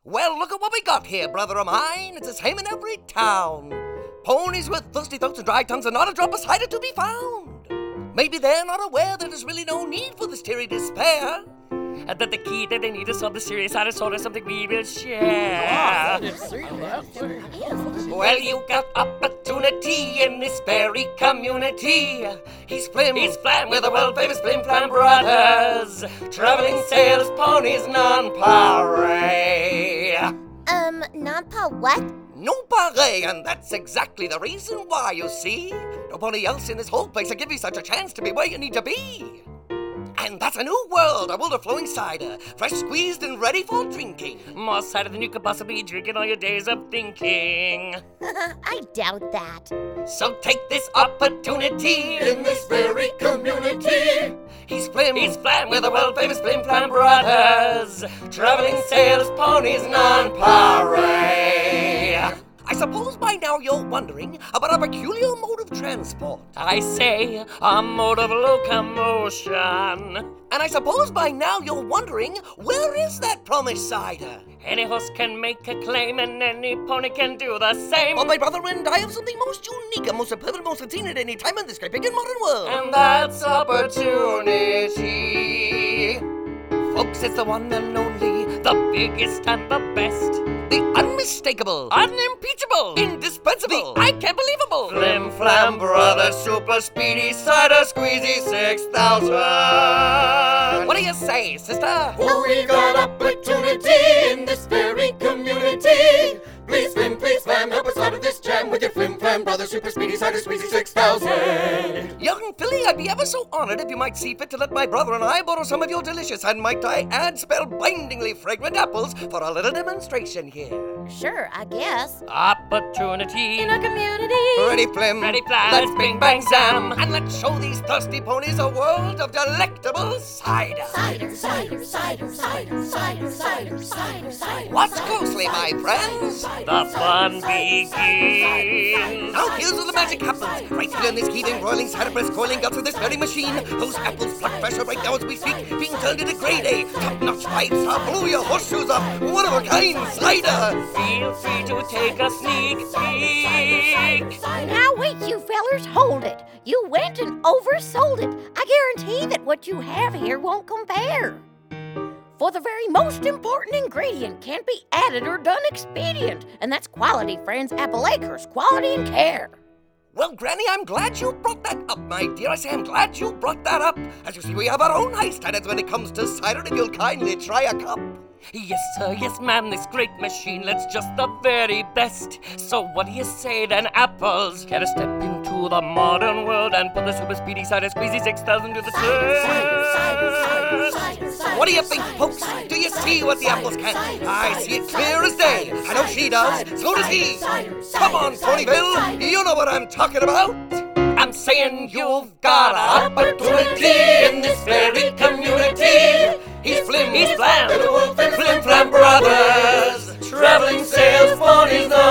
Well, look at what we got here, brother of mine. It's the same in every town. Ponies with thirsty throats and dry tongues and not a drop of cider to be found. Maybe they're not aware that there's really no need for this teary despair. And that the key that they need is something serious, out of sort of something we will share. Well, you got opportunity in this very community. He's Flim with the world-famous Flim Flam Brothers. Traveling sales ponies, non-pare. Non-pa what? Non-pare, and that's exactly the reason why, you see. Nobody else in this whole place will give you such a chance to be where you need to be. And that's a new world, a world of flowing cider, fresh squeezed and ready for drinking. More cider than you could possibly drink in all your days of thinking. I doubt that. So take this opportunity in this very community. He's Flim with the world-famous Flim Flam Brothers. Traveling sales ponies, non-pare. I suppose by now you're wondering about a peculiar mode of transport. I say, a mode of locomotion. And I suppose by now you're wondering, where is that promised cider? Any horse can make a claim and any pony can do the same. Well, my brother and I have something most unique and most superb and most unseen at any time in this great big and modern world. And that's opportunity. Folks, it's the one and only, the biggest and the best. The unmistakable, unimpeachable, indispensable, the I-can't-believable Flim Flam Brothers Super Speedy Cider Squeezy 6000. What do you say, sister? Oh, we got opportunity in this very community. Please, Flam, help us out of this jam with your Flim Flam Brothers Super Speedy Cider Squeezy 6000. Young Philly, I'd be ever so honored if you might see fit to let my brother and I borrow some of your delicious and, might I add, spellbindingly fragrant apples for a little demonstration here. Sure, I guess. Opportunity In a community. Ready, Flim? Ready, Flam. Let's bing, bang, zam. And let's show these thirsty ponies a world of delectable cider. Cider, cider, cider, cider, cider, cider, cider, cider. Watch closely, my friends. The fun begins. Now here's where the magic happens. Right here in this heaving, roiling, cider press, coiling guts of this very machine. Those apples plucked fresh right now as we speak, being turned into grade A. Top-notch five-star, blow your horseshoes up. One-of-a-kind cider. Feel free to take a sneak peek. Now wait, you fellers, hold it. You went and oversold it. I guarantee that what you have here won't compare. For the very most important ingredient can't be added or done expedient, and that's quality, friends, Apple Acres, quality and care. Well, Granny, I'm glad you brought that up, my dear. I say I'm glad you brought that up. As you see, we have our own high standards when it comes to cider, if you'll kindly try a cup. Yes, sir, yes, ma'am, this great machine lets just the very best. So what do you say then, apples? Care to step into the modern world and put the Super Speedy Cider Squeezy 6000 to the test? What do you think, folks? Do you see what the apples can? I see it clear as day. I know she does. So does he. Come on, Ponyville. You know what I'm talking about. I'm saying you've got an opportunity in this very community. He's Flim, Flam. Flim Flam Brothers. Traveling sales ponies,